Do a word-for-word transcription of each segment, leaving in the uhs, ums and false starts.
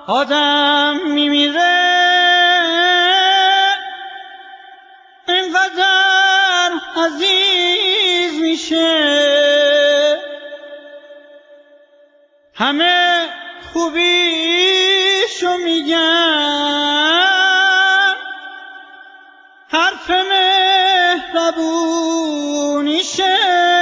آدم میمیره اینقدر عزیز میشه، همه خوبیشو میگن، حرف مهربونیشه.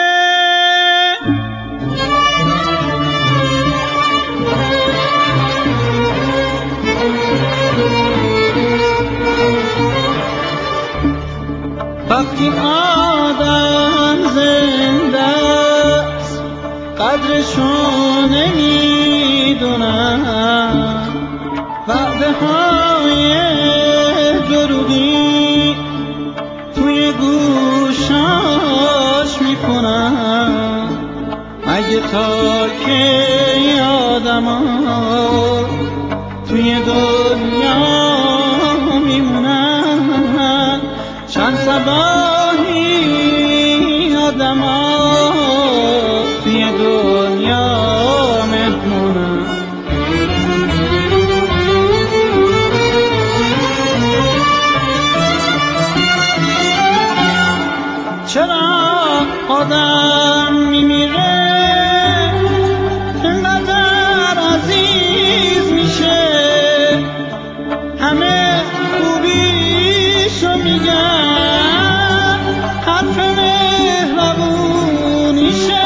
وقتی آدم زنده است قدرشو نمیدونن، وعده های دروغی توی گوشاش میخونن. مگه تا کی آدم ها توی دنیا میمونن؟ چند صباحی آدم ها توی دنیا مهمونن. چرا آدم میمیره اینقدر عزیز میشه، همه خوبیشو میگن، حرف مهربونیشه.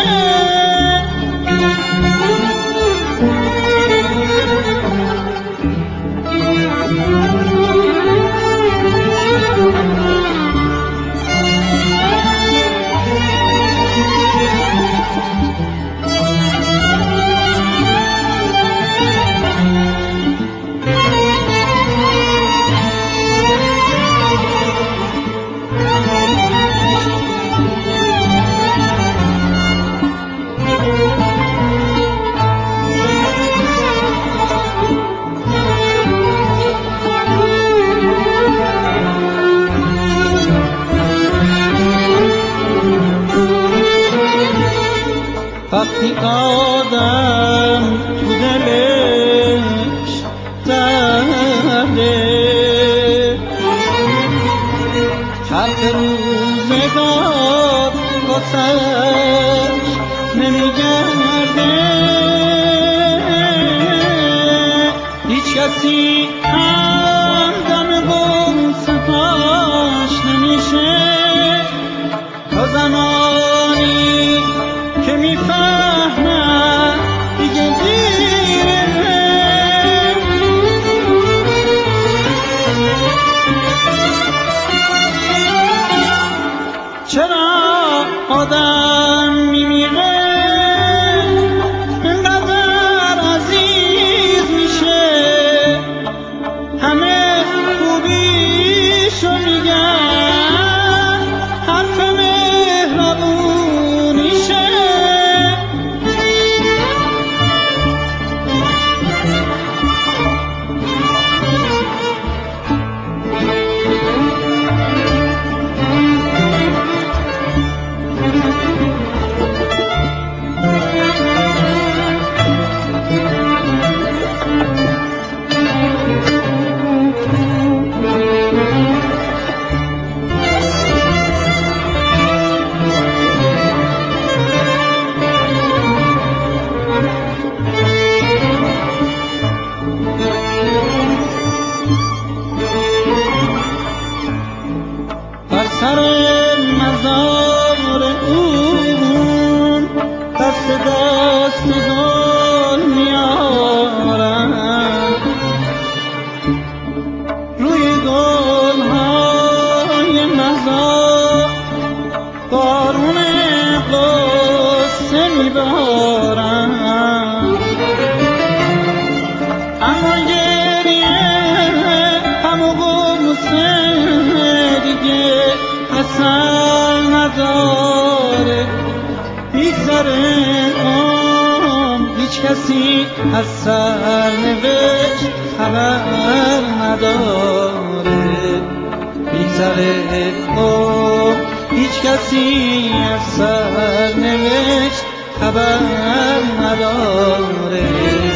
وقتی آدم تو دلش درده، چرخ روزگار واسش نمیگرده، هیچ کسی هم دم غصه هاش نمیشه تا زمانی که میفهمن دیگه دیره. چرا آدم میمیره اینقدر عزیز میشه، همه خوبیشو میگن، حرف مهربونیشه. بر سر مزار اون دست دست گل میارن، روی گلهای مزار بارون قصه میبارن. اما گریه همو غصه دیگه اثر نداره، میگذره عمر هیچ کسی از سرنوشت خبر نداره، میگذره عمر هیچ کسی از سرنوشت خبر نداره.